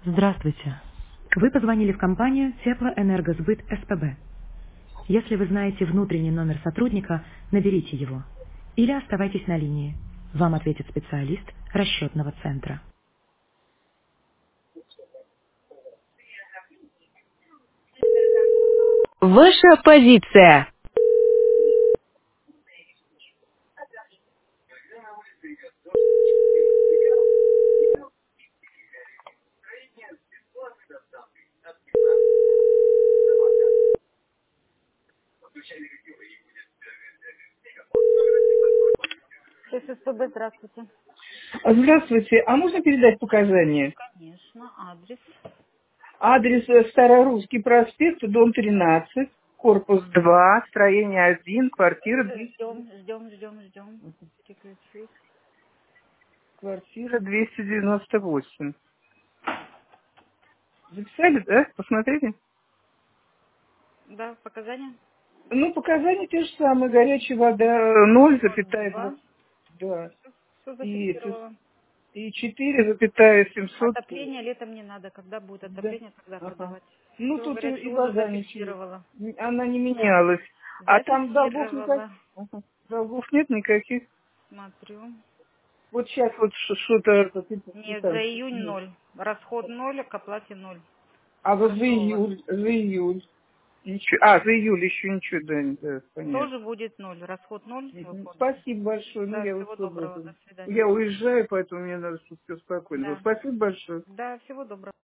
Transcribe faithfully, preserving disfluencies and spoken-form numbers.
Здравствуйте. Вы позвонили в компанию Теплоэнергосбыт СПБ. Если вы знаете внутренний номер сотрудника, наберите его. Или оставайтесь на линии. Вам ответит специалист расчетного центра. Ваша позиция. ССПБ, здравствуйте. Здравствуйте. А можно передать показания? Конечно, адрес. Адрес э, Старорусский проспект, дом тринадцать, корпус два, строение один, квартира двести, Ждем, ждем, ждем, ждем. Переключусь. квартира двести девяносто восемь. Записали, да? Посмотрели? Да, показания. Ну, показания те же самые. Горячая вода ноль, ноль запятая два. два. Да. Все И, это- зафиксировала. и четыре, запятая семьсот. Отопление летом не надо. Когда будет Да. отопление, тогда Ага. подавать. Ну, Все, тут и, и горячую воду вода ничего. зафиксировала. Она не менялась. А там долгов никаких? Зафиксировала. Ага. Долгов нет никаких? Смотрю. Вот сейчас вот ш- что-то это, ты- ты Нет, за там, июнь нет. ноль. Расход ноль, к оплате ноль. А вот за Хорошо у вас. июль, за июль. Ничего. А, за июль еще ничего, да, да, понятно. Тоже будет ноль. Расход ноль, Мгм. выход ноль. Спасибо большое. Ну, Да, я вот всего тоже доброго. это- До свидания. я уезжаю, поэтому мне надо, чтобы все спокойно было. Да. Спасибо большое. Да, всего доброго.